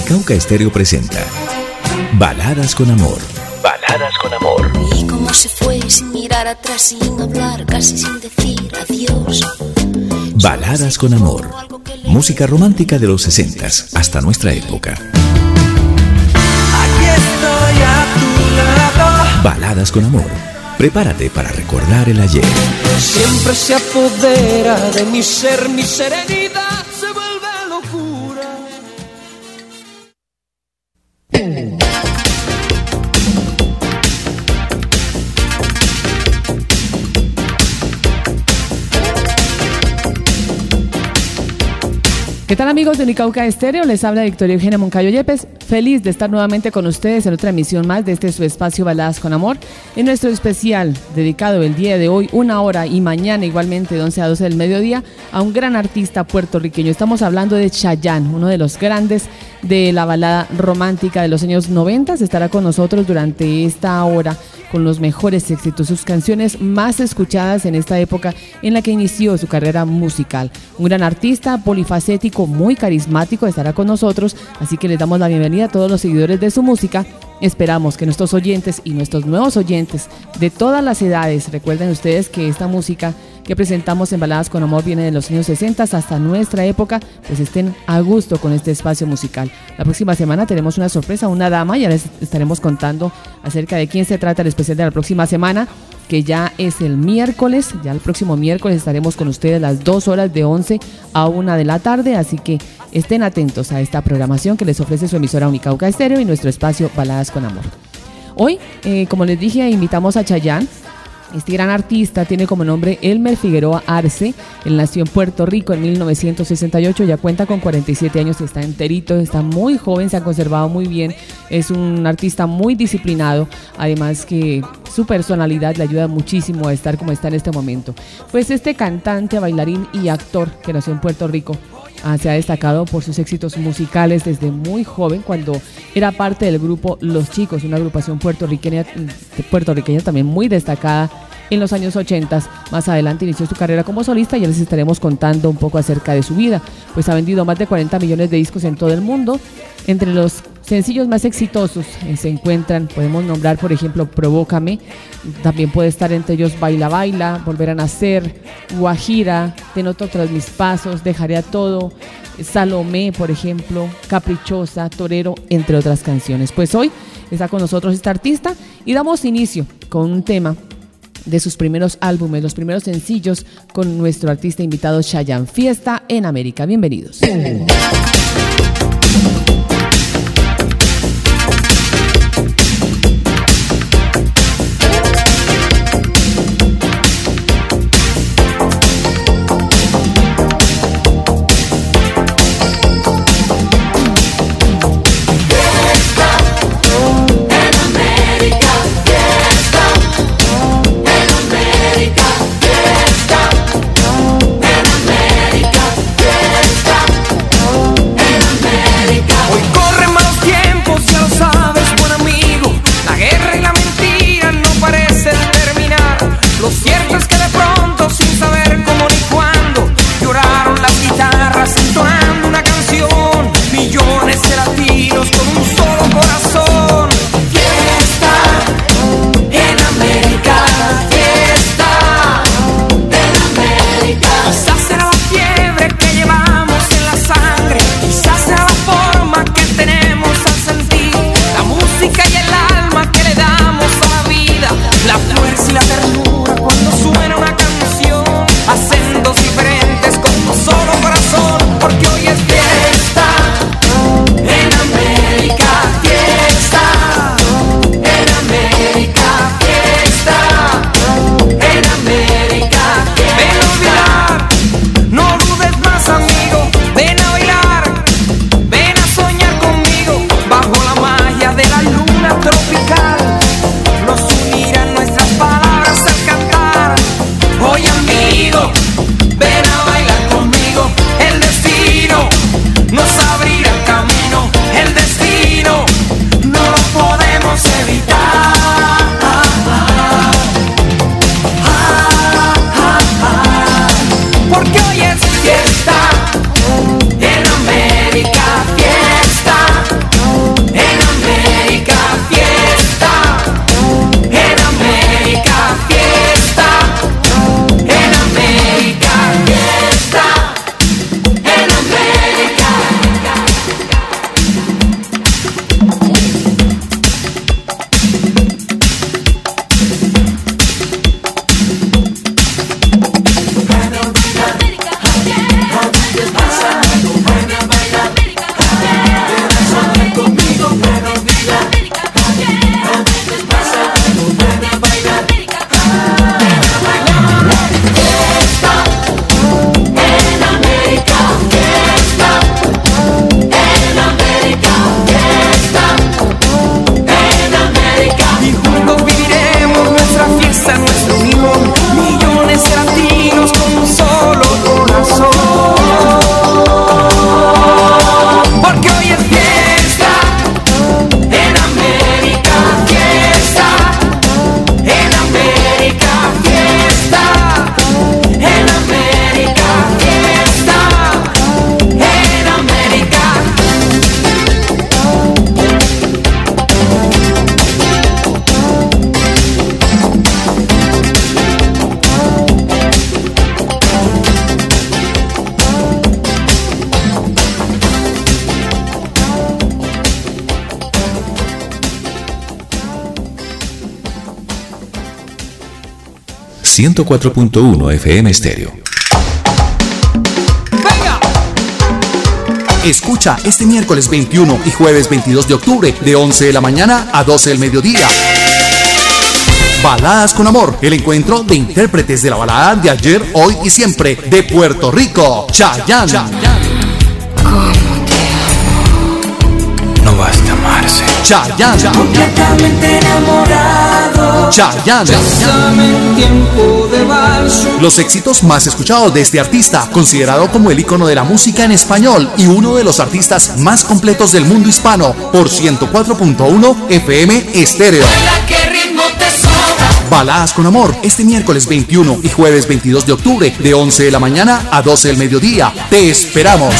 Cauca Estéreo presenta Baladas con Amor. Baladas con Amor. Y cómo se fue sin mirar atrás, sin hablar, casi sin decir adiós. Baladas con Amor. Música romántica de los 60s hasta nuestra época. Aquí estoy a tu lado. Baladas con Amor. Prepárate para recordar el ayer. Siempre se apodera de mi ser, mi serenidad se vuelve locura. ¿Qué tal, amigos de Unicauca Estéreo? Les habla Victoria Eugenia Moncayo Yepes, feliz de estar nuevamente con ustedes en otra emisión más de este su espacio Baladas con Amor, en nuestro especial dedicado el día de hoy, 1 hora y mañana igualmente de 11 a 12 del mediodía, a un gran artista puertorriqueño. Estamos hablando de Chayanne, uno de los grandes de la balada romántica de los años 90. Estará con nosotros durante esta hora con los mejores éxitos, sus canciones más escuchadas en esta época en la que inició su carrera musical. Un gran artista, polifacético, muy carismático, estará con nosotros, así que les damos la bienvenida a todos los seguidores de su música. Esperamos que nuestros oyentes y nuestros nuevos oyentes de todas las edades, recuerden ustedes que esta música que presentamos en Baladas con Amor viene de los años 60 hasta nuestra época, pues estén a gusto con este espacio musical. La próxima semana tenemos una sorpresa, una dama, ya les estaremos contando acerca de quién se trata el especial de la próxima semana, que ya es el miércoles, ya el próximo miércoles estaremos con ustedes las 2 horas de 11 a 1 de la tarde, así que estén atentos a esta programación que les ofrece su emisora Unicauca Estéreo y nuestro espacio Baladas con Amor. Hoy, como les dije, invitamos a Chayanne. Este gran artista tiene como nombre Elmer Figueroa Arce. Él nació en Puerto Rico en 1968, ya cuenta con 47 años, está enterito, está muy joven, se ha conservado muy bien, es un artista muy disciplinado, además que su personalidad le ayuda muchísimo a estar como está en este momento. Pues este cantante, bailarín y actor que nació en Puerto Rico se ha destacado por sus éxitos musicales desde muy joven, cuando era parte del grupo Los Chicos, una agrupación puertorriqueña también muy destacada en los años 80. Más adelante inició su carrera como solista y ya les estaremos contando un poco acerca de su vida. Pues ha vendido más de 40 millones de discos en todo el mundo. Entre los sencillos más exitosos se encuentran, podemos nombrar por ejemplo Provócame, también puede estar entre ellos Baila Baila, Volver a Nacer, Guajira, Te noto tras mis pasos, Dejaré a todo, Salomé por ejemplo, Caprichosa, Torero, entre otras canciones. Pues hoy está con nosotros este artista y damos inicio con un tema de sus primeros álbumes, los primeros sencillos, con nuestro artista invitado Chayanne, Fiesta en América. Bienvenidos. 104.1 FM Estéreo. Escucha este miércoles 21 y jueves 22 de octubre de 11 de la mañana a 12 del mediodía. Baladas con Amor, el encuentro de intérpretes de la balada de ayer, hoy y siempre de Puerto Rico. Chayanne. ¿Cómo te amo? No basta amarse. Chayanne. Completamente enamorado. Chayanne. Bésame en tiempo de vals. Los éxitos más escuchados de este artista, considerado como el ícono de la música en español y uno de los artistas más completos del mundo hispano, por 104.1 FM Estéreo. Baladas con Amor, este miércoles 21 y jueves 22 de octubre de 11 de la mañana a 12 del mediodía. Te esperamos.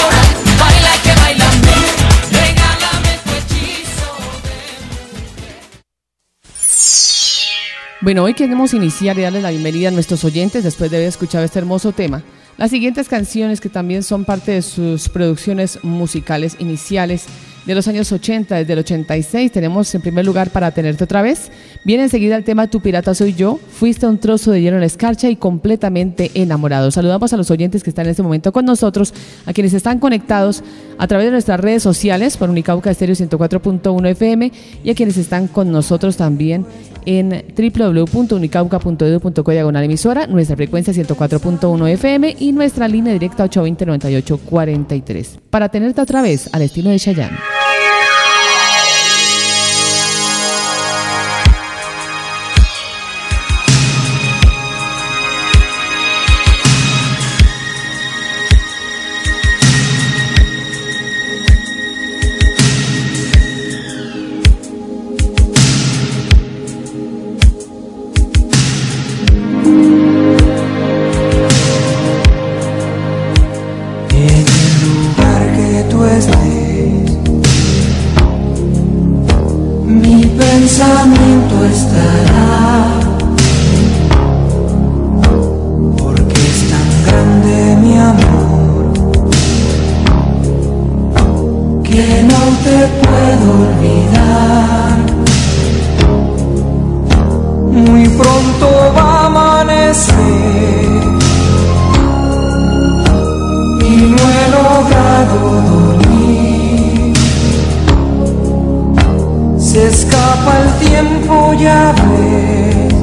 Bueno, hoy queremos iniciar y darle la bienvenida a nuestros oyentes después de haber escuchado este hermoso tema. Las siguientes canciones, que también son parte de sus producciones musicales iniciales de los años 80, desde el 86, tenemos en primer lugar Para Tenerte Otra Vez. Viene enseguida el tema Tu Pirata Soy Yo, Fuiste un trozo de hielo en la escarcha y Completamente Enamorado. Saludamos a los oyentes que están en este momento con nosotros, a quienes están conectados a través de nuestras redes sociales por Unicauca Estéreo 104.1 FM y a quienes están con nosotros también en www.unicauca.edu.co/emisora, nuestra frecuencia 104.1 FM y nuestra línea directa 820-9843. Para Tenerte Otra Vez, al estilo de Chayanne. Pensamiento estará, porque es tan grande mi amor que no te puedo olvidar. Muy pronto va a amanecer y no he logrado dormir. Se escapa el tiempo, ya ves,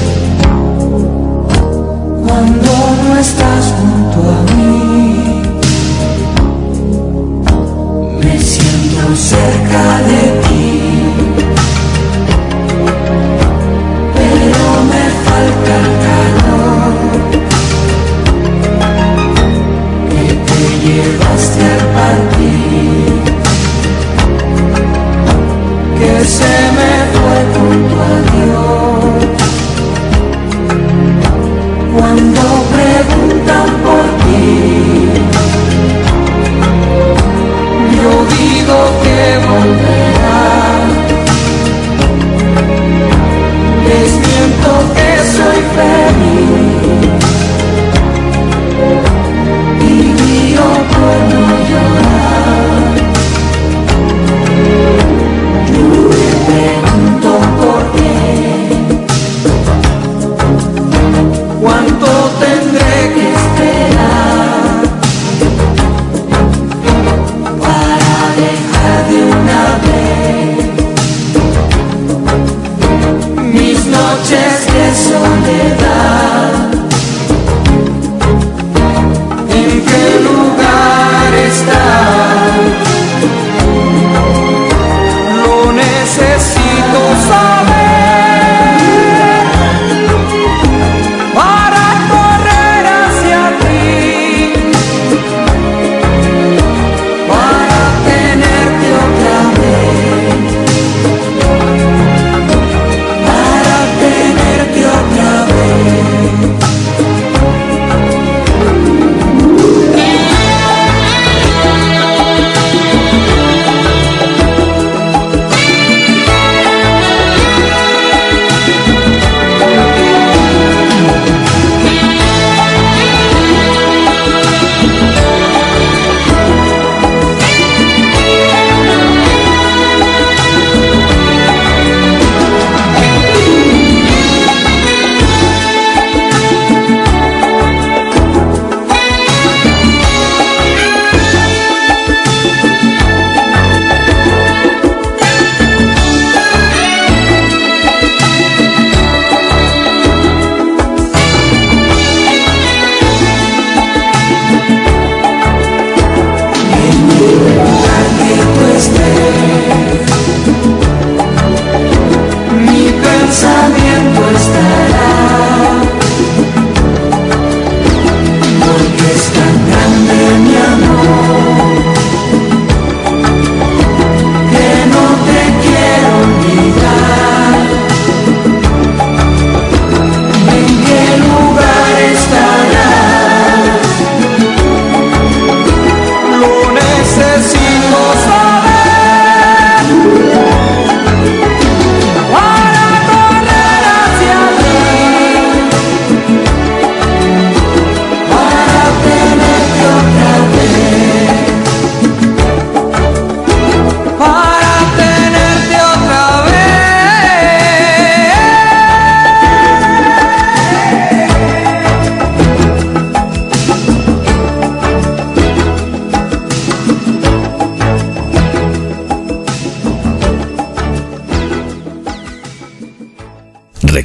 cuando no estás junto a mí. Me siento cerca de ti.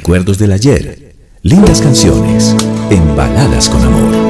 recuerdos del ayer, lindas canciones en Baladas con Amor.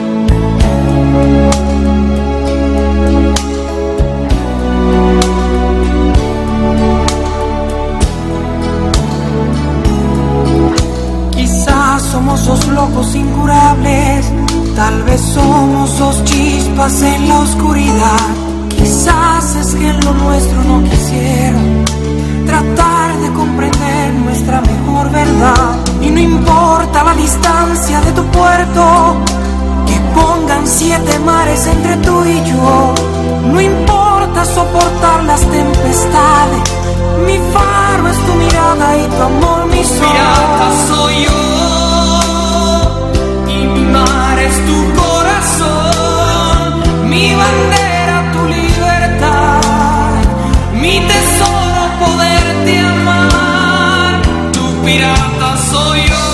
Somos dos locos incurables, tal vez somos dos chispas en la oscuridad. Quizás es que en lo nuestro no quisieron tratar de comprender nuestra mejor verdad. Y no importa la distancia de tu puerto, que pongan 7 mares entre tú y yo. No importa soportar las tempestades, mi faro es tu mirada y tu amor mi sol. Pirata soy yo, mi mar es tu corazón, mi bandera tu libertad, mi tesoro poderte amar. Tu pirata soy yo,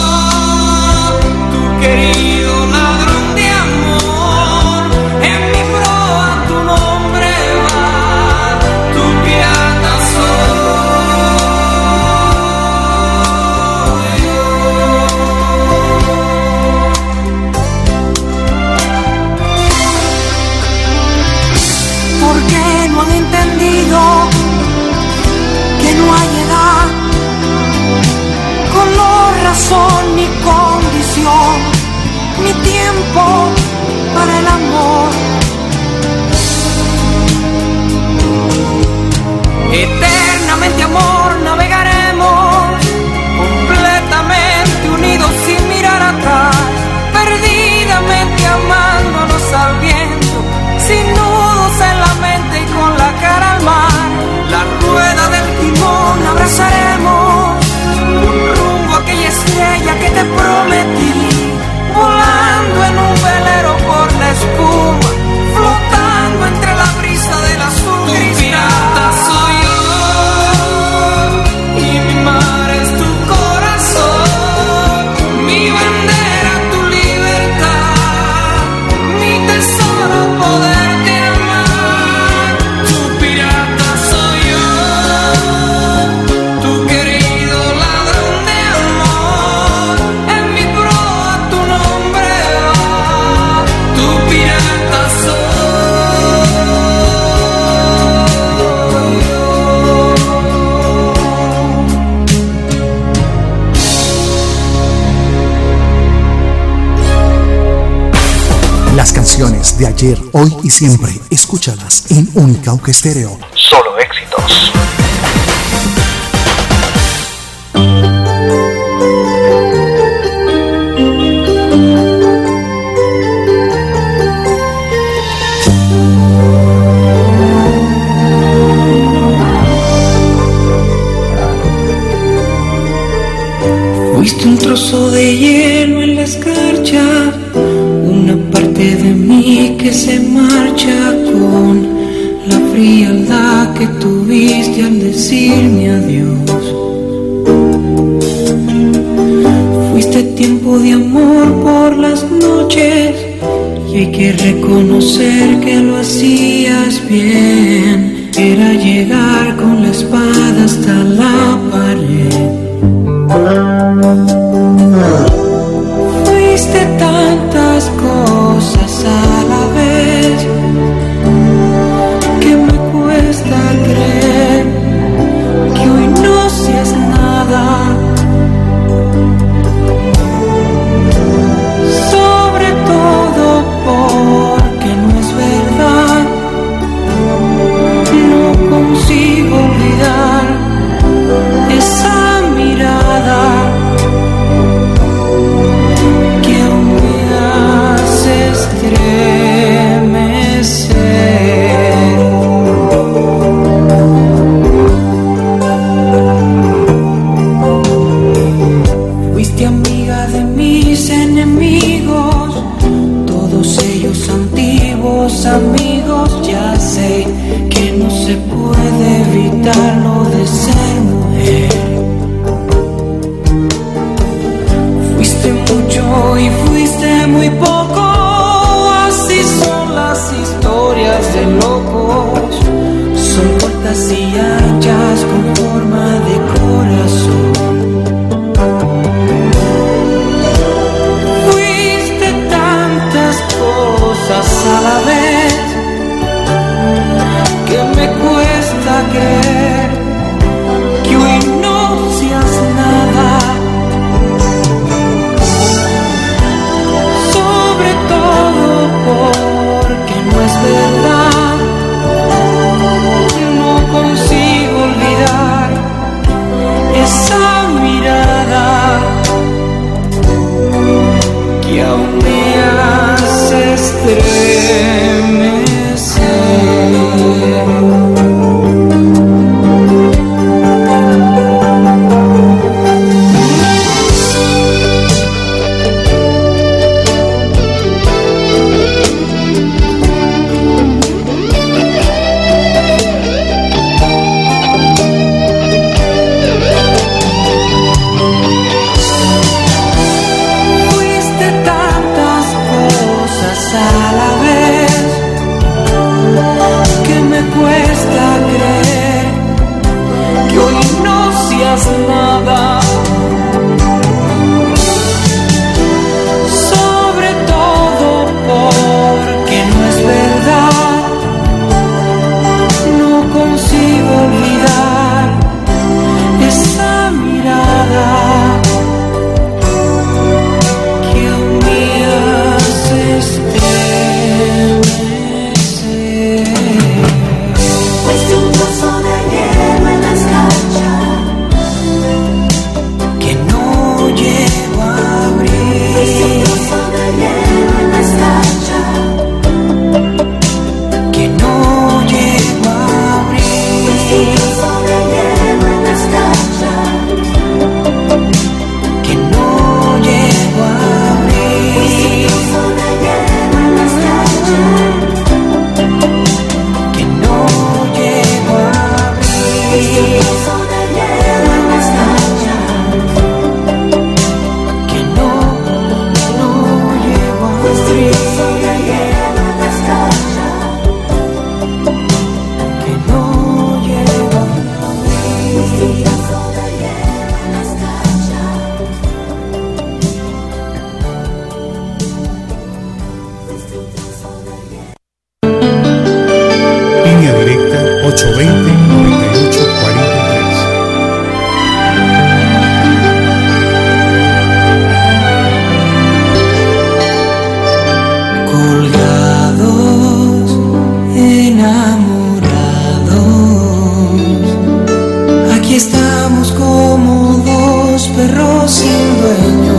tu querido ladrón de amor, en mi proa tu nombre va, tu pirata soy yo. Porque no han entendido que no hay edad, color, razón ni condición, ni tiempo para el amor. Eternamente amor navegaremos, completamente unidos sin mirar atrás, perdidamente amándonos al viento, sin nudos en la mente y con la cara al mar. La rueda del timón abrazaremos, rumbo a aquella estrella que te prometí, volando en un velero por la espuma, flotando entre la brisa del azul cristal. Tu pirata soy yo, y mi mar es tu corazón, mi bandera tu libertad, mi tesoro poderte amar. Tu pirata soy yo, tu querido ladrón de amor, en mi proa tu nombre va, tu pirata soy yo. Las canciones de ayer, hoy y siempre, escúchalas en Unicauca Estéreo. Solo éxitos. Fuiste un trozo de hielo en la escarcha, una parte de mí que se marcha con la frialdad que tuviste al decirme adiós. Fuiste tiempo de amor por las noches y hay que reconocer que lo hacías bien. Era llegar con la espada hasta la pared. Fuiste tantas cosas a la vez que me cuesta creer que hoy no seas nada. Sobre todo porque no es verdad, no consigo olvidar esa mirada que aún me hace estremecer. Fuiste amiga de mis enemigos, todos ellos antiguos amigos. Ya sé que no se puede evitar lo de ser mujer. Fuiste mucho y fuiste muy poco, así son las historias de locos. Son cortas y anchas con forma de corazón. cosas a la vez que me cuesta creer que hoy no seas nada. Sobre todo porque no es verdad, no consigo olvidar esa mirada que aún me hace estremecer. Nada, sobre todo porque no es verdad, no consigo olvidar esa mirada que aún me hace estremecer. Fuiste un trozo de hielo en las canchas que no llego a abrir. Fuiste un trozo de hielo en las canchas que no llego a abrir. Fuiste un trozo de hielo en las canchas Que no llego a abrir. Fuiste un trozo de hielo en las canchas Que no llego a abrir. Fuiste un trozo de hielo en las canchas Que no llego a Fuiste un abrir. trozo de hielo en las canchas Que no llego a abrir. Fuiste un trozo de hielo en las canchas Fuiste un trozo de hielo. Línea directa 820-9843. Colgados, enamorados, aquí estamos como dos perros sin dueño.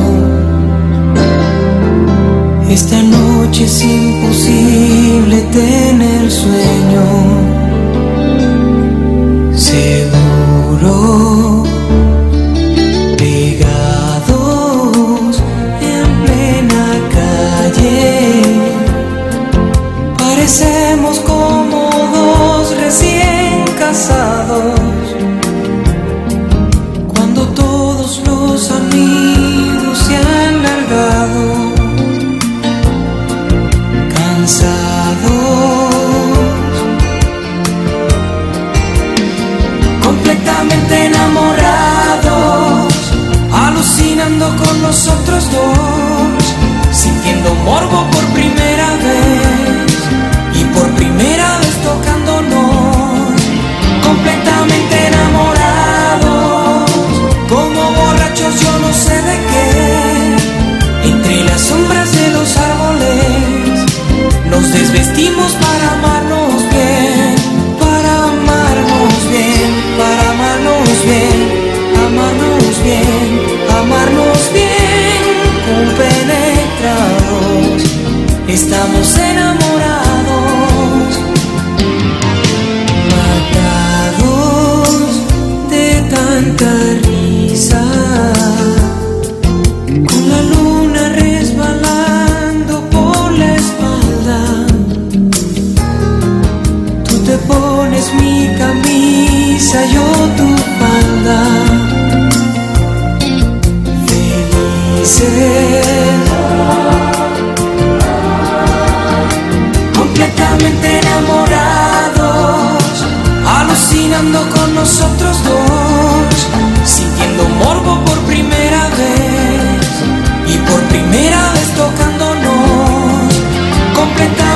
Esta noche es imposible tener sueño. Seguro, pegados en plena calle, parecemos como dos recién casados. Cuando todos los amigos se han largado, cansados, completamente enamorados, alucinando con los otros dos, sintiendo morbo por primera vez y por primera vez tocándonos, completamente enamorados, como borrachos yo no sé de qué, entre las sombras de los árboles nos desvestimos para amarnos bien, para amarnos bien, para amarnos bien, amarnos bien, amarnos bien, compenetrados, estamos enamorados, matados de tanta risa, con la luna resbalando por la espalda. Tú te pones mi camisa, yo tu falda. Felices, completamente enamorados, alucinando con nosotros dos, sintiendo morbo por primera vez y por primera vez tocándonos, completamente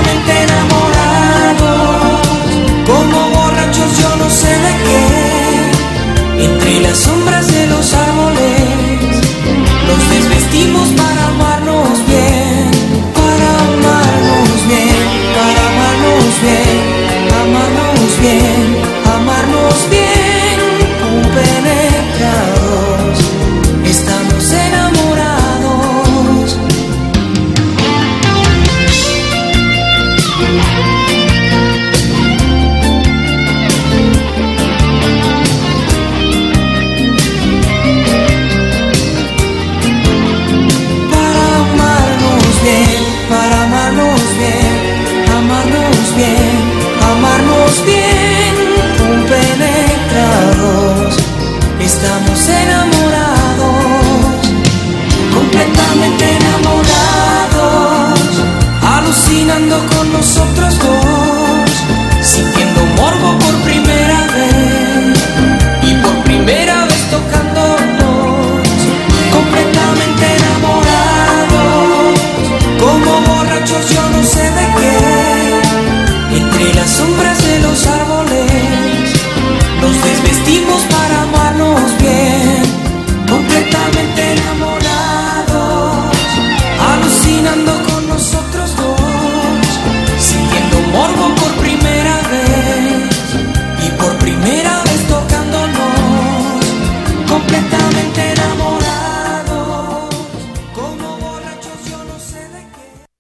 bien, compenetrados, estamos enamorados, completamente enamorados, alucinando con nosotros dos, sintiendo morbo por primera vez y por primera vez tocándonos, completamente enamorados, como borrachos yo no sé de qué, entre las sombras de los árboles nos desvestimos para amarnos bien, completamente enamorados, alucinando con nosotros dos, sintiendo morbo por primera vez y por primera vez tocándonos, completamente enamorados, como borrachos yo no sé de qué.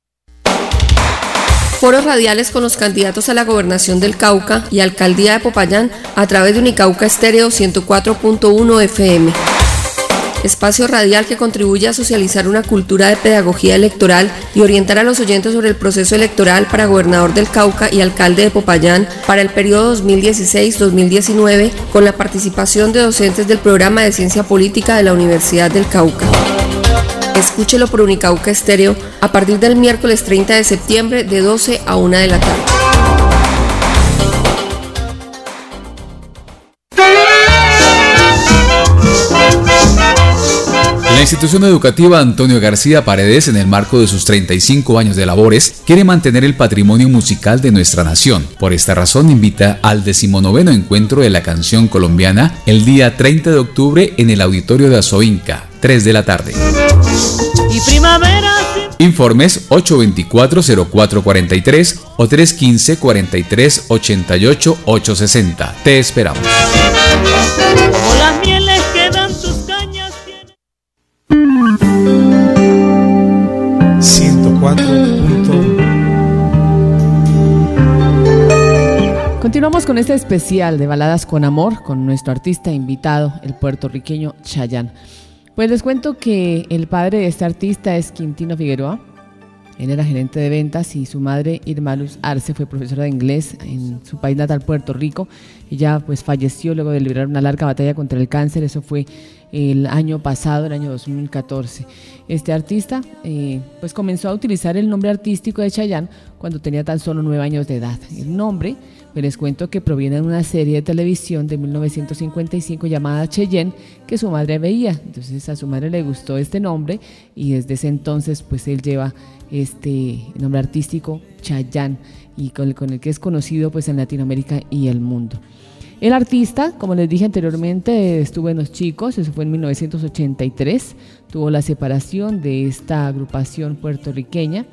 Foros radiales con los candidatos a la gobernación del Cauca y alcaldía de Popayán a través de Unicauca Estéreo 104.1 FM. Espacio radial que contribuye a socializar una cultura de pedagogía electoral y orientar a los oyentes sobre el proceso electoral para gobernador del Cauca y alcalde de Popayán para el periodo 2016-2019 con la participación de docentes del programa de Ciencia Política de la Universidad del Cauca. Escúchelo por Unicauca Estéreo a partir del miércoles 30 de septiembre de 12 a 1 de la tarde. La institución educativa Antonio García Paredes, en el marco de sus 35 años de labores, quiere mantener el patrimonio musical de nuestra nación. Por esta razón, invita al 19º Encuentro de la Canción Colombiana el día 30 de octubre en el Auditorio de Azoinca, 3 de la tarde. Y primavera. Informes 824-0443 o 315-4388-860. Te esperamos. Como las mieles que dan tus cañas. 104.1. Continuamos con este especial de Baladas con Amor con nuestro artista invitado, el puertorriqueño Chayanne. Pues les cuento que el padre de este artista es Quintino Figueroa. Él era gerente de ventas y su madre, Irma Luz Arce, fue profesora de inglés en su país natal, Puerto Rico. Ella pues falleció luego de librar una larga batalla contra el cáncer. Eso fue el año pasado, el año 2014. Este artista pues comenzó a utilizar el nombre artístico de Chayanne cuando tenía tan solo 9 años de edad. El nombre, pues les cuento que proviene de una serie de televisión de 1955 llamada Cheyenne, que su madre veía. Entonces a su madre le gustó este nombre y desde ese entonces pues él lleva este nombre artístico Chayanne y con el que es conocido pues en Latinoamérica y el mundo. El artista, como les dije anteriormente, estuvo en Los Chicos, eso fue en 1983, tuvo la separación de esta agrupación puertorriqueña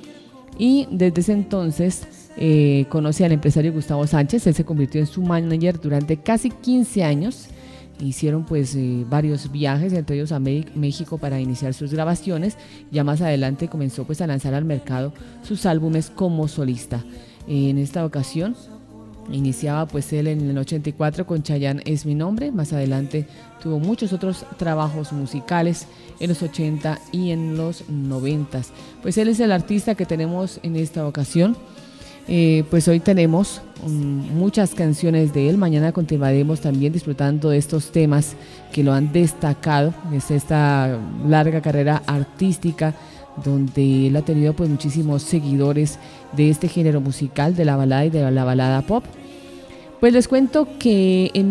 y desde ese entonces conoce al empresario Gustavo Sánchez. Él se convirtió en su manager durante casi 15 años. Hicieron pues varios viajes, entre ellos a México para iniciar sus grabaciones. Ya más adelante comenzó pues a lanzar al mercado sus álbumes como solista. En esta ocasión iniciaba pues él en el 84 con Chayanne es mi nombre. Más adelante tuvo muchos otros trabajos musicales en los 80 y en los 90. Pues él es el artista que tenemos en esta ocasión. Pues hoy tenemos muchas canciones de él. Mañana continuaremos también disfrutando de estos temas que lo han destacado. Es esta larga carrera artística donde él ha tenido pues muchísimos seguidores de este género musical, de la balada y de la balada pop. Pues les cuento que en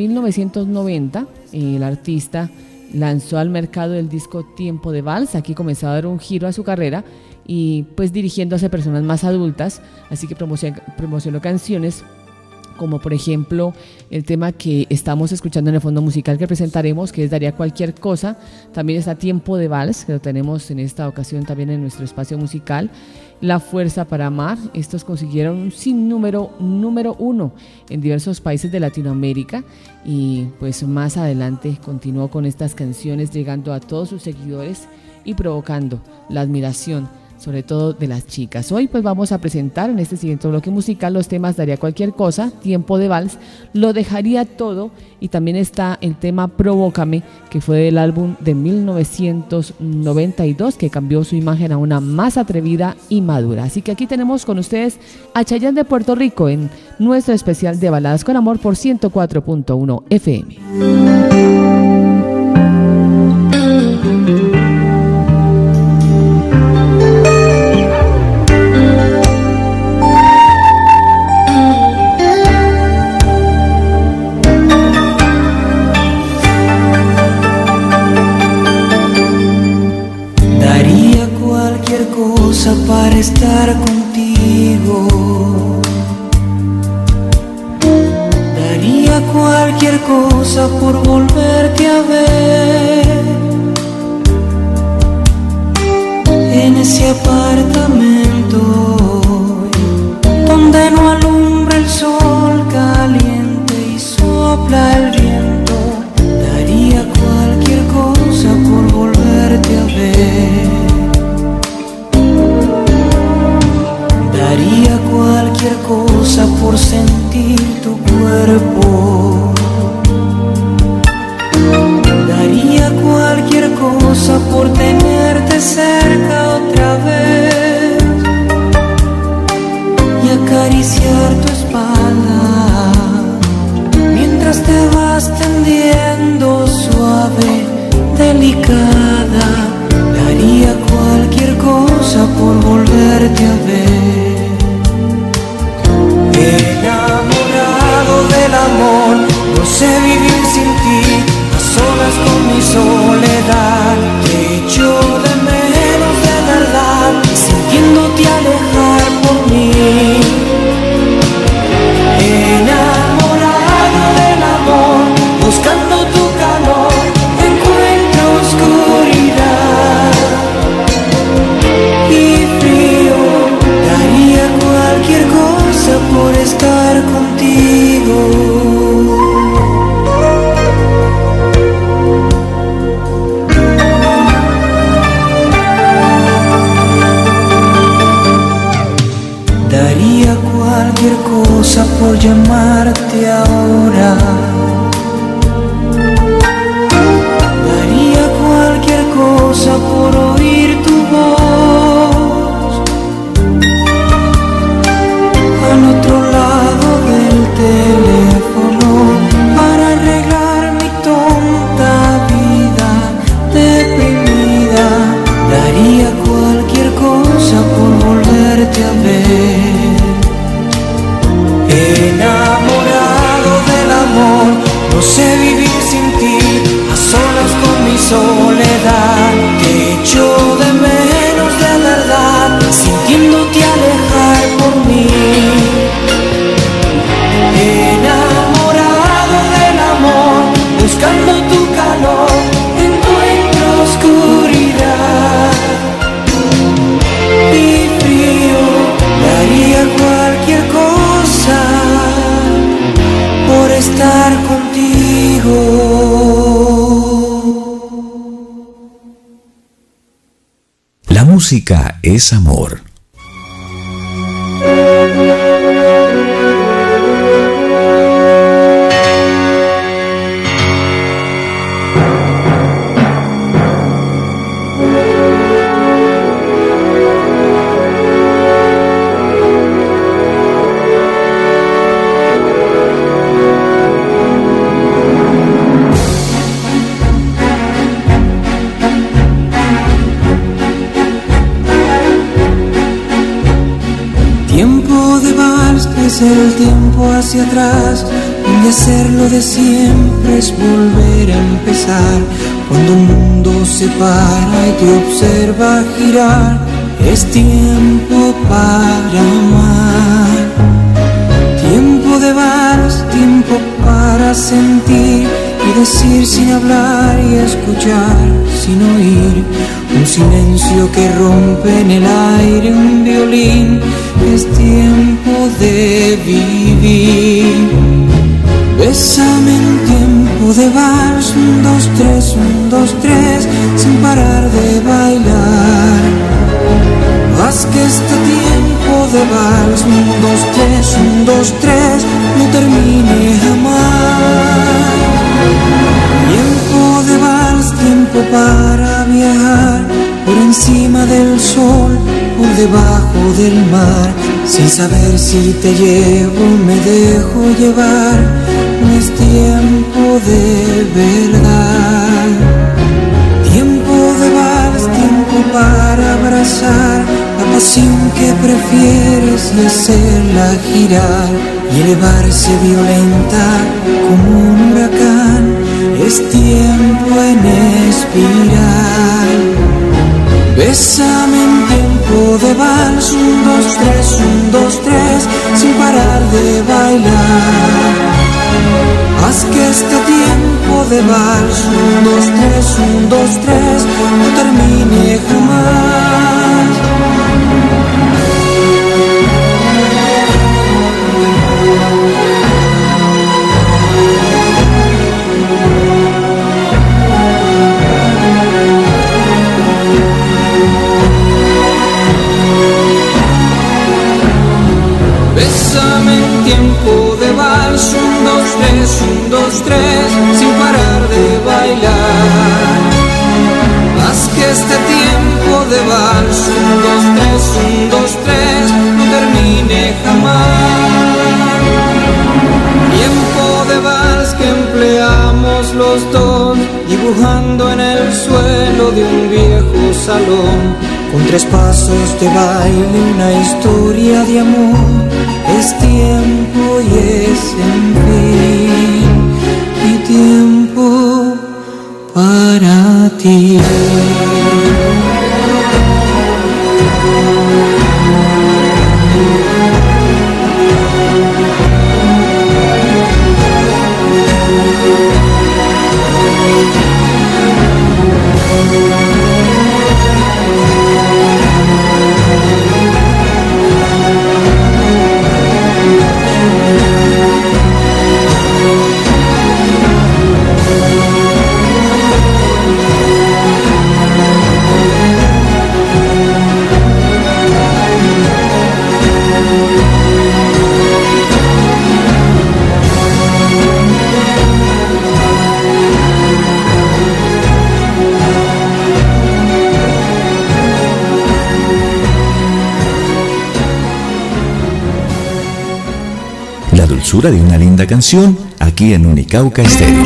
1990 el artista lanzó al mercado el disco Tiempo de Vals. Aquí comenzó a dar un giro a su carrera y pues dirigiéndose a personas más adultas, así que promocionó canciones como por ejemplo el tema que estamos escuchando en el fondo musical que presentaremos, que es Daría Cualquier Cosa. También está Tiempo de Vals, que lo tenemos en esta ocasión también en nuestro espacio musical. La Fuerza para Amar, estos consiguieron un sinnúmero número 1 en diversos países de Latinoamérica y pues más adelante continuó con estas canciones llegando a todos sus seguidores y provocando la admiración, sobre todo de las chicas. Hoy pues vamos a presentar en este siguiente bloque musical los temas Daría Cualquier Cosa, Tiempo de Vals, Lo Dejaría Todo, y también está el tema Provócame, que fue del álbum de 1992, que cambió su imagen a una más atrevida y madura. Así que aquí tenemos con ustedes a Chayanne de Puerto Rico en nuestro especial de Baladas con Amor por 104.1 FM. Para estar contigo, daría cualquier cosa por volverte a ver en ese apartamento donde no alumbra el sol caliente y sopla el viento. Daría cualquier cosa por volverte a ver. Daría cualquier cosa por sentir tu cuerpo. Daría cualquier cosa por tenerte cerca otra vez y acariciar tu espalda mientras te vas tendiendo suave, delicada. Daría cualquier cosa por volverte a ver. Enamorado del amor, no sé vivir sin ti, a solas con mi soledad. Te echo de menos de verdad, sintiéndote alejar por mí. Enamorado del amor, buscando tu calor, encuentro oscuridad y frío. Daría cualquier cosa por estar contigo. Daría cualquier cosa por llamarte ahora. Daría cualquier cosa por oír tu voz al otro lado del teléfono, para arreglar mi tonta vida deprimida. Daría cualquier cosa por volverte a ver. Enamorado del amor, no sé vivir sin ti, a solas con mi soledad. Te echo de menos de verdad, sintiéndote alejar por mí. Enamorado del amor, buscando tu calor, encuentro oscuridad y frío. Daría cualquier cosa por estar contigo. La música es amor. El tiempo hacia atrás, donde hacerlo de siempre es volver a empezar. Cuando un mundo se para y te observa girar, es tiempo para amar. Tiempo de vals, tiempo para sentir y decir sin hablar y escuchar sin oír. Un silencio que rompe en el aire un violín. Es tiempo de vivir. Bésame en tiempo de vals, 1, 2, 3, 1, 2, 3, sin parar de bailar. de vals, 1, 2, 3, 1, 2, 3, no termine jamás. Tiempo de vals, tiempo para viajar, por encima del sol, por debajo del mar, sin saber si te llevo, me dejo llevar, no es tiempo de verdad. Tiempo de vals, tiempo para abrazar la pasión que prefieres y hacerla girar y elevarse violenta como un huracán, es tiempo en espiral. Bésame en tiempo de vals, 1, 2, 3, 1, 2, 3, sin parar de bailar. Haz que este tiempo de vals, 1, 2, 3, 1, 2, 3, no termine jamás. Bésame en tiempo de vals, 1, 2, 3, 1, 2, 3, sin parar de bailar. Haz que este tiempo de vals, 1, 2, 3, 1, 2, 3, no termine jamás. Tiempo de vals que empleamos los dos, dibujando en el suelo de un viejo salón, con 3 pasos de baile, una historia de amor. Es tiempo y es en fin, y tiempo para ti. La dulzura de una linda canción aquí en Unicauca Estéreo.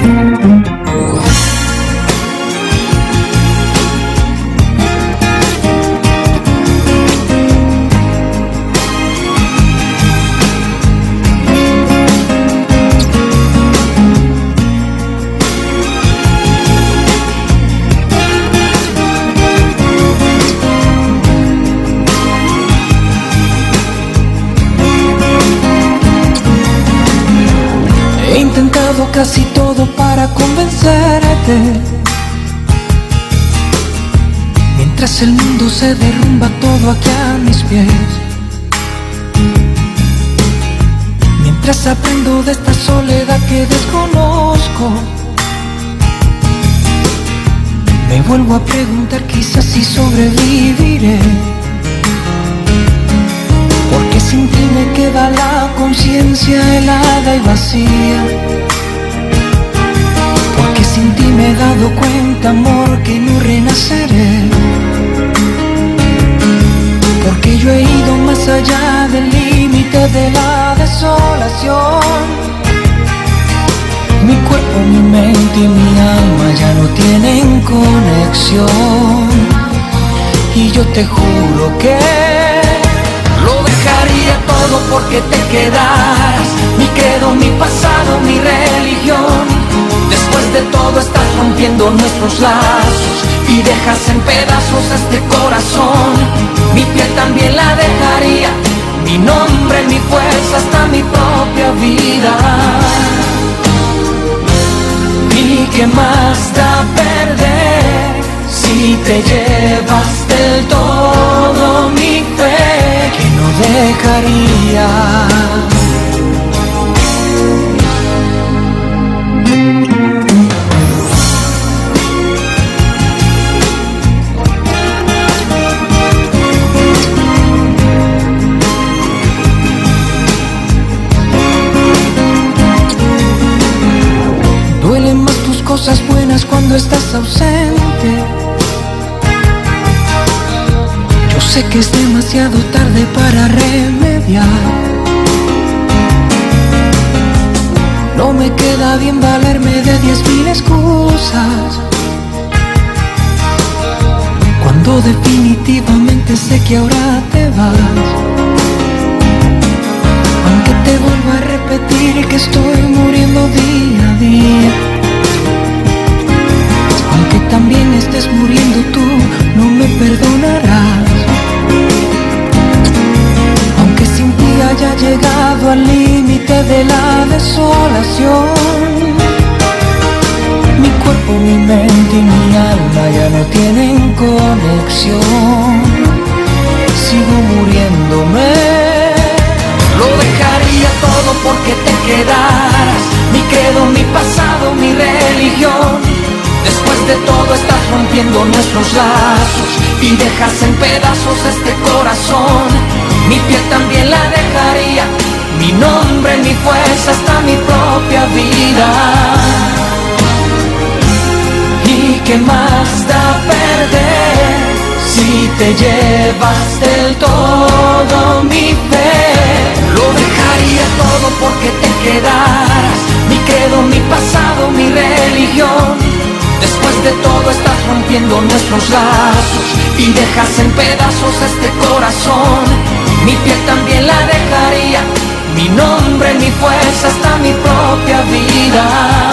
He intentado casi todo para convencerte, mientras el mundo se derrumba todo aquí a mis pies. Mientras aprendo de esta soledad que desconozco, me vuelvo a preguntar quizás si sobreviviré. Porque sin ti me queda la conciencia helada y vacía. Porque sin ti me he dado cuenta, amor, que no renaceré. Porque yo he ido más allá del límite de la desolación. Mi cuerpo, mi mente y mi alma ya no tienen conexión. Y yo te juro que lo dejaría todo porque te quedaras. Mi credo, mi pasado, mi religión. Después de todo estás rompiendo nuestros lazos y dejas en pedazos este corazón. Mi piel también la dejaría, mi nombre, mi fuerza, hasta mi propia vida. ¿Y qué más da perder si te llevas del todo mi fe, que no dejaría? ausente. Yo sé que es demasiado tarde para remediar. No me queda bien valerme de 10.000 excusas, cuando definitivamente sé que ahora te vas. Aunque te vuelvo a repetir que estoy muriendo día a día, aunque también estés muriendo tú, no me perdonarás. Aunque sin ti haya llegado al límite de la desolación, mi cuerpo, mi mente y mi alma ya no tienen conexión. Sigo muriéndome. Lo dejaría todo porque te quedaras, mi credo, mi pasado, mi religión. Después de todo estás rompiendo nuestros lazos y dejas en pedazos este corazón. Mi piel también la dejaría, mi nombre, mi fuerza, hasta mi propia vida. ¿Y qué más da perder si te llevas del todo mi fe? Lo dejaría todo porque te quedaras, mi credo, mi pasado, mi religión. Después de todo estás rompiendo nuestros lazos y dejas en pedazos este corazón. Mi piel también la dejaría, mi nombre, mi fuerza, hasta mi propia vida.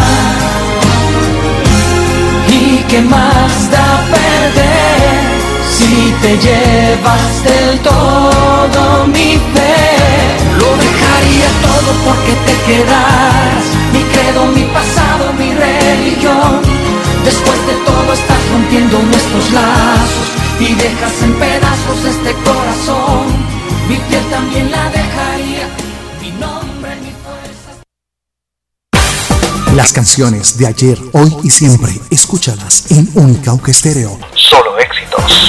¿Y qué más da perder si te llevas del todo mi fe? Lo dejaría todo porque te quedaras, mi credo, mi pasado, mi religión. Después de todo estás rompiendo nuestros lazos y dejas en pedazos este corazón. Mi piel también la dejaría, mi nombre, mi fuerza. Las canciones de ayer, hoy y siempre, escúchalas en Unicauca Estéreo. Solo éxitos.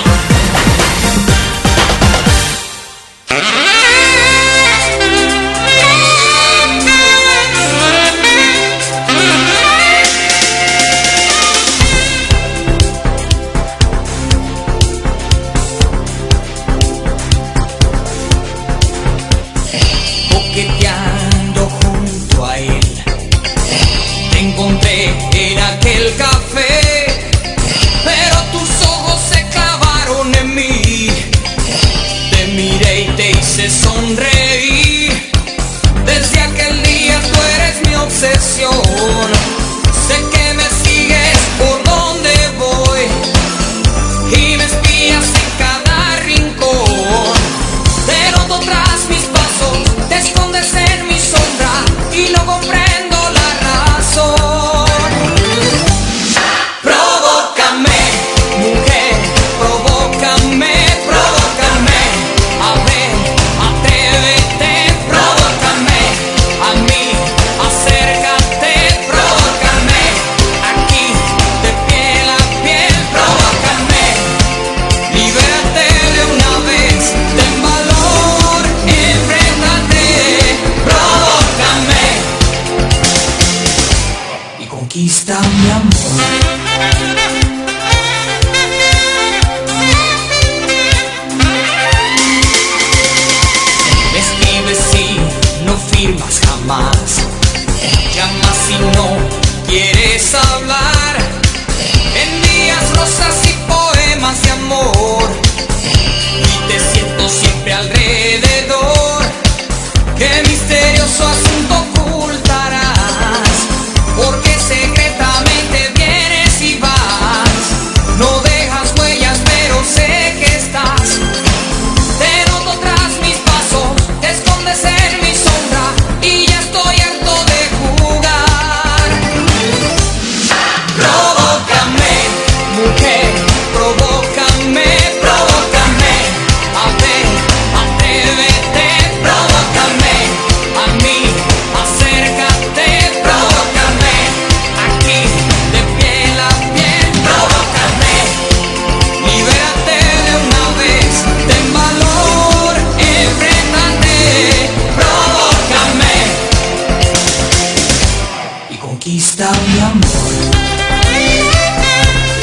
Coqueteando junto a él, te encontré en aquel café, pero tus ojos se clavaron en mí. Te miré y te hice sonreír. Desde aquel día tú eres mi obsesión. Sé que me sigues por donde voy y me espías en cada rincón. Te noto tras mis pasos, te escondes en mi sombra y no comprendo la razón. Provócame, mujer, provócame, provócame. A ver, atrévete, provócame. A mí, acércate, provócame. Aquí, de piel a piel, provócame. Libérate de una vez, ten valor, enfréntate, provócame y conquista mi amor. Me escribes y no firmas jamás, llamas y no quieres hablar. Envías rosas y poemas de amor y te siento siempre alrededor. Qué misterioso asunto ocultarás, porque secretamente vienes y vas. No dejas huellas, pero sé que estás. Te noto tras mis pasos, te escondes en mi sombra y ya estoy harto de jugar. Provócame, mujer, provócame, provócame. A ver, atrévete, provócame. A mí, acércate, provócame. Aquí, de piel a piel, provócame. Libérate de una vez, ten valor, enfréntate, provócame y conquista mi amor.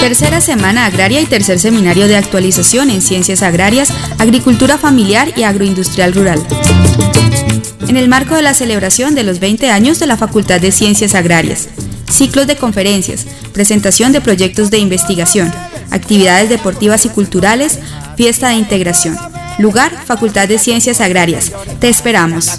Tercera Semana Agraria y tercer Seminario de Actualización en Ciencias Agrarias, Agricultura Familiar y Agroindustrial Rural. En el marco de la celebración de los 20 años de la Facultad de Ciencias Agrarias. Ciclos de conferencias, presentación de proyectos de investigación, actividades deportivas y culturales, fiesta de integración. Lugar, Facultad de Ciencias Agrarias. Te esperamos.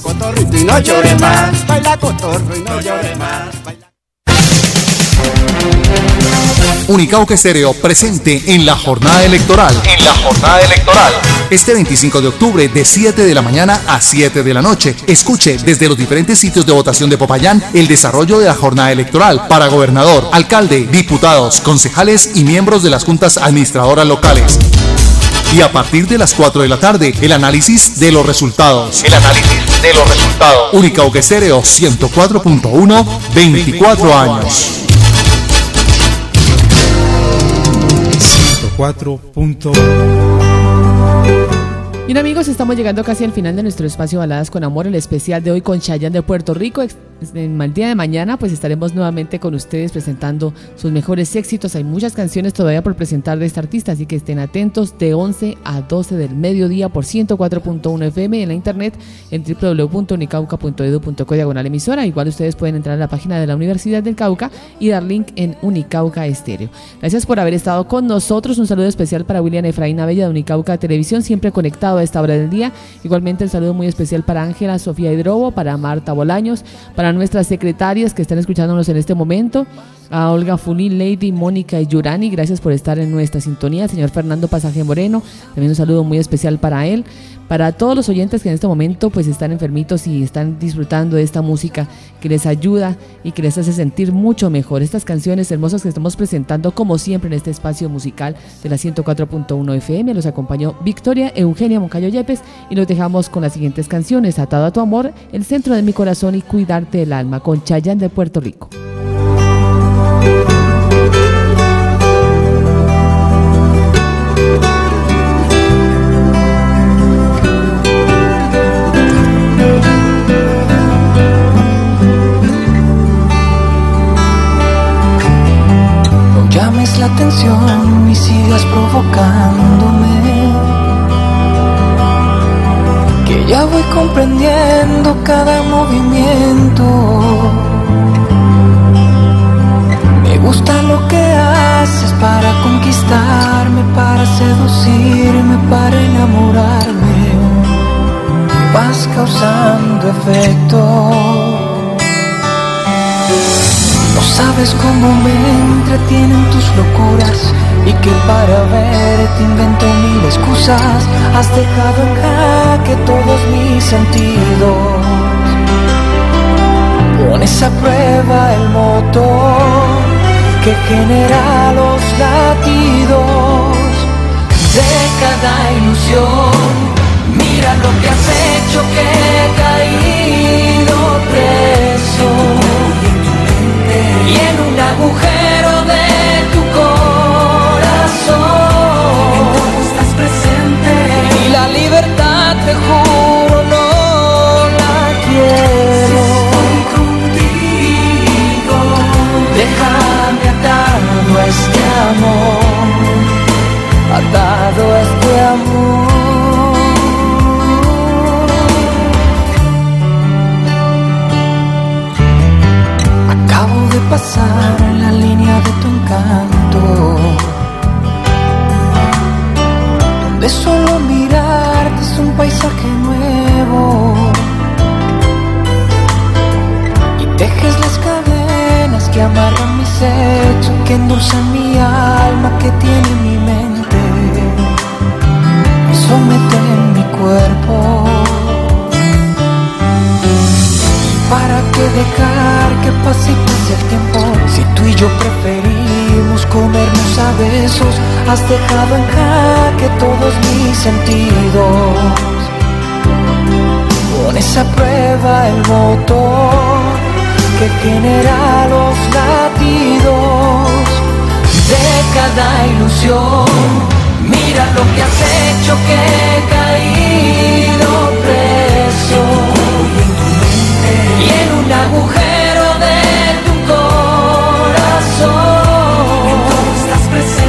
Unicauca Estéreo presente en la jornada electoral. Este 25 de octubre de 7 de la mañana a 7 de la noche. Escuche desde los diferentes sitios de votación de Popayán el desarrollo de la jornada electoral para gobernador, alcalde, diputados, concejales y miembros de las juntas administradoras locales. Y a partir de las 4 de la tarde, el análisis de los resultados. Unicauca Estéreo 104.1, 24 años. 104.1. Bien amigos, estamos llegando casi al final de nuestro espacio Baladas con Amor, el especial de hoy con Chayanne de Puerto Rico. En el día de mañana pues estaremos nuevamente con ustedes presentando sus mejores éxitos. Hay muchas canciones todavía por presentar de este artista, así que estén atentos de 11 a 12 del mediodía por 104.1 FM en la internet en www.unicauca.edu.co/emisora. Igual ustedes pueden entrar a la página de la Universidad del Cauca y dar link en Unicauca Estéreo. Gracias por haber estado con nosotros. Un saludo especial para William Efraín Abella de Unicauca Televisión, siempre conectado a esta hora del día. Igualmente el saludo muy especial para Ángela Sofía Hidrobo, para Marta Bolaños, para nuestras secretarias que están escuchándonos en este momento, a Olga Fulín, Lady, Mónica y Yurani, gracias por estar en nuestra sintonía. Señor Fernando Pasaje Moreno, también un saludo muy especial para él. Para todos los oyentes que en este momento pues están enfermitos y están disfrutando de esta música que les ayuda y que les hace sentir mucho mejor. Estas canciones hermosas que estamos presentando como siempre en este espacio musical de la 104.1 FM. Los acompañó Victoria Eugenia Moncayo Yepes y los dejamos con las siguientes canciones: Atado a tu amor, El centro de mi corazón y Cuidarte el alma, con Chayanne de Puerto Rico. Llames la atención y sigas provocándome, que ya voy comprendiendo cada movimiento. Me gusta lo que haces para conquistarme, para seducirme, para enamorarme. Vas causando efecto. No sabes cómo me entretienen tus locuras y que para verte invento mil excusas. Has dejado en jaque todos mis sentidos. Pones a prueba el motor que genera los latidos de cada ilusión. Mira lo que has hecho, que he caído preso y en un agujero de tu corazón estás presente. Y la libertad, te juro, no la quiero. Si estoy contigo, déjame atado a este amor, atado a este amor. Acabo de pasar en la línea de tu encanto, donde solo mirarte es un paisaje nuevo, y tejes las cadenas que amarran mis hechos, que endulzan mi alma, que tiene mi mente, me someten mi cuerpo. ¿Para qué dejar que pase y pase el tiempo? Si tú y yo preferimos comernos a besos, has dejado en jaque todos mis sentidos. Pones a prueba el motor que genera los latidos de cada ilusión. Mira lo que has hecho, que he caído preso y en un agujero de tu corazón estás presente.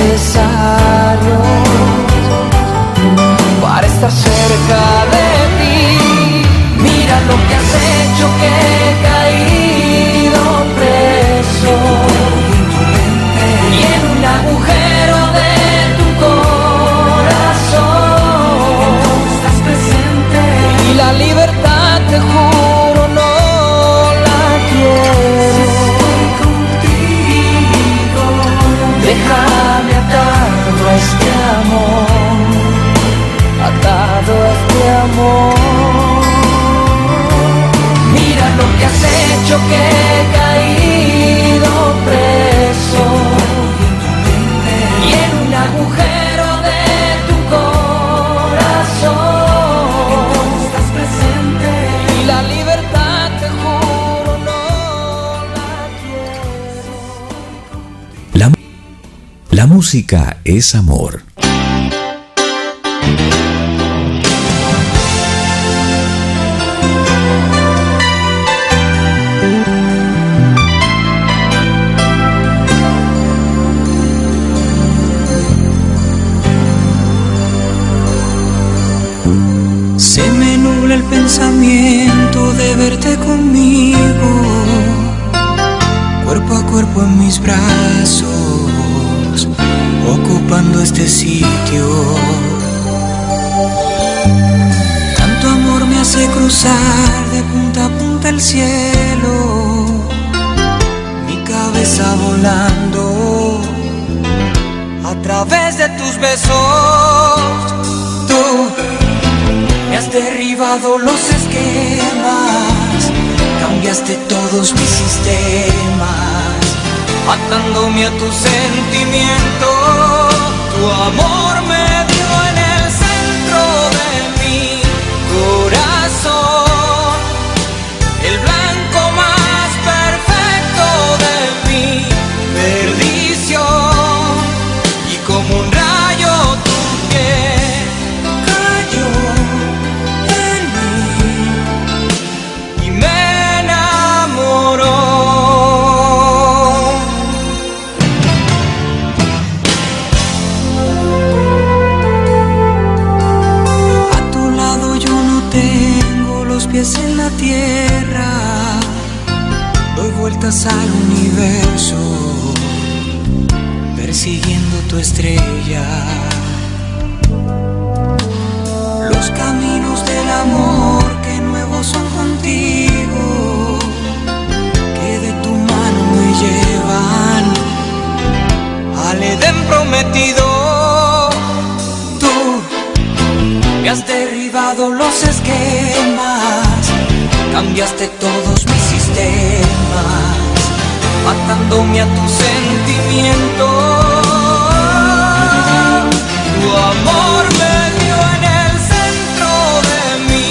necesario para estar cerca de ti. Mira lo que has hecho, que he caído preso y en un agujero de tu corazón estás presente, y la libertad, te juro, no la quiero. Estoy contigo, déjame atado a este amor, atado a este amor. Mira lo que has hecho, que he caído preso y en un agujero de tu corazón estás presente, y la libertad, te juro, no la quiero. La música es amor. Se me nubla el pensamiento de verte conmigo, cuerpo a cuerpo en mis brazos, ocupando este sitio. Tanto amor me hace cruzar de punta a punta el cielo, mi cabeza volando a través de tus besos. Tú me has derribado los esquemas, cambiaste todos mis sistemas, atándome a tu sentimiento. Tu amor me dio en el centro de mi corazón, el blanco más perfecto de mi perdición, y como un rayo tu piel cayó en mí y me enamoró. A tu lado yo no tengo los pies en la tierra, doy vueltas al universo persiguiendo tu estrella. Los caminos del amor que nuevos son contigo, que de tu mano me llevan al Edén prometido. Tú me has derribado los esquemas, cambiaste todos mis sistemas, atándome a tu sentimiento. Tu amor me dio en el centro de mi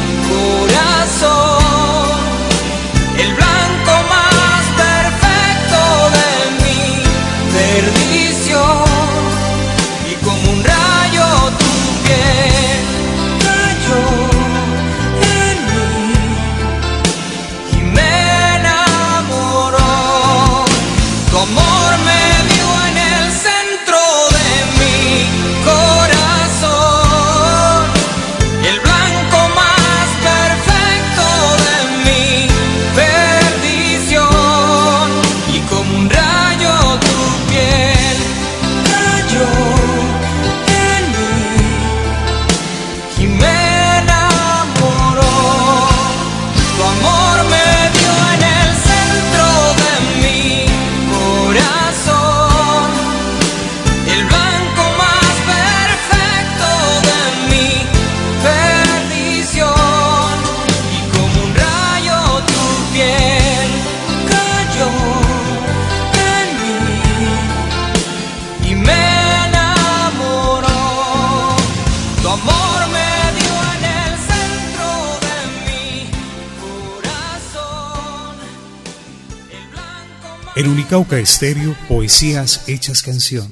corazón, el blanco más perfecto de mi perdición, y como un rayo tu piel cayó en mí y me enamoró. Tu amor me dio en el centro de mi corazón, el blanco más perfecto de mi perdición, y como un rayo tu piel cayó en mí y me enamoró. Tu amor me dio en el centro de mi corazón, el blanco más perfecto de mi perdición, y como un rayo tu piel cayó en mí y me enamoró. Tu amor me dio en el centro de mi corazón, el blanco más. En Unicauca Estéreo, poesías hechas canción.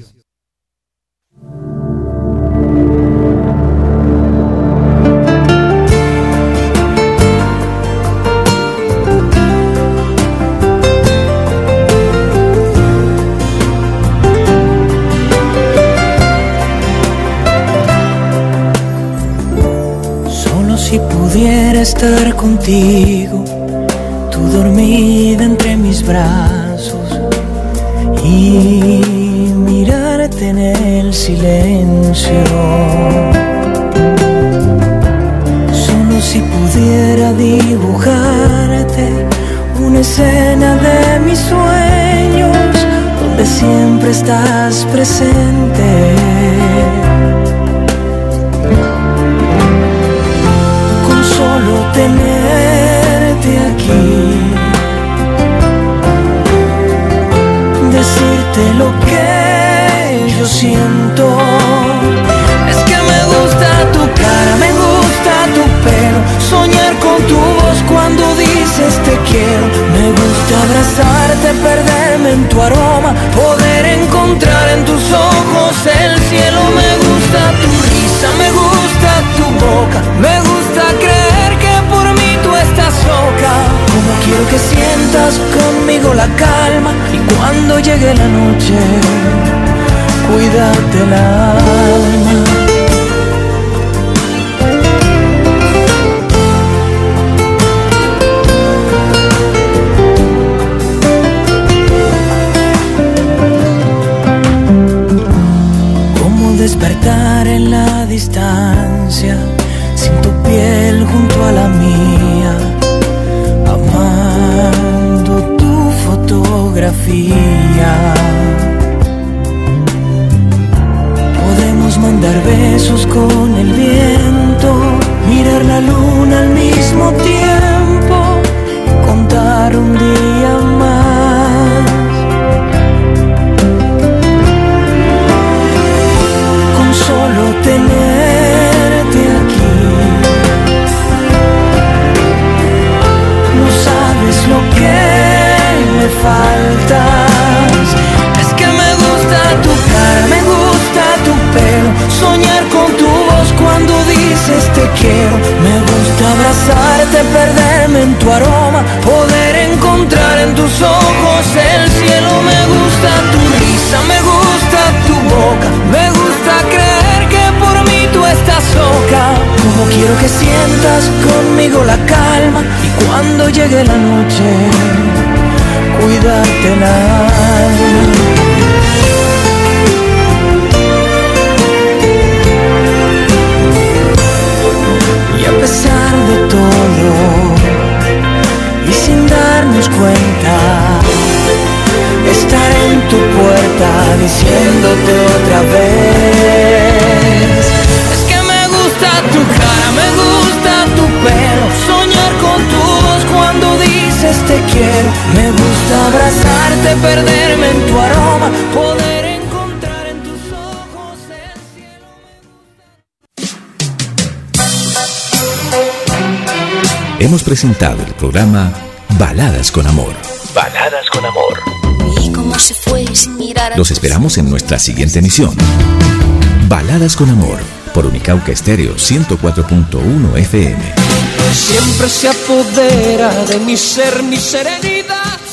si pudiera estar contigo, tú dormida entre mis brazos y mirarte en el silencio. Solo si pudiera dibujarte una escena de mis sueños donde siempre estás presente. Con solo tenerte aquí, decirte lo que yo siento. Es que me gusta tu cara, me gusta tu pelo, soñar con tu voz cuando dices te quiero. Me gusta abrazarte, perderme en tu aroma, poder encontrar en tus ojos el cielo. Me gusta tu risa, me gusta tu boca, me gusta creer que por mí tú estás loca. Como quiero que sientas conmigo la calma y cuando llegue la noche, cuídate el alma. Despertar en la distancia, sin tu piel junto a la mía, amando tu fotografía. Podemos mandar besos con el viento, mirar la luna al mismo tiempo y contar un día más. Solo tenerte aquí, no sabes lo que me faltas. Es que me gusta tu cara, me gusta tu pelo, soñar con tu voz cuando dices te quiero. Me gusta abrazarte, perderme en tu aroma, poder encontrar en tus ojos el cielo. Me gusta tu risa, me gusta tu boca, me gusta creer que por mí tú estás loca. Como quiero que sientas conmigo la calma y cuando llegue la noche, cuídate el alma. Y a pesar de todo, y sin darnos cuenta, estar en tu puerta diciéndote otra vez. Es que me gusta tu cara, me gusta tu pelo, soñar con tu voz cuando dices te quiero. Me gusta abrazarte, perderme en tu aroma, poder encontrar en tus ojos el cielo. Hemos presentado el programa Baladas con Amor. Baladas con Amor. Se fue sin mirar. Los esperamos en nuestra siguiente emisión. Baladas con Amor, por Unicauca Estéreo 104.1 FM. Siempre se apodera de mi ser, mi serenidad.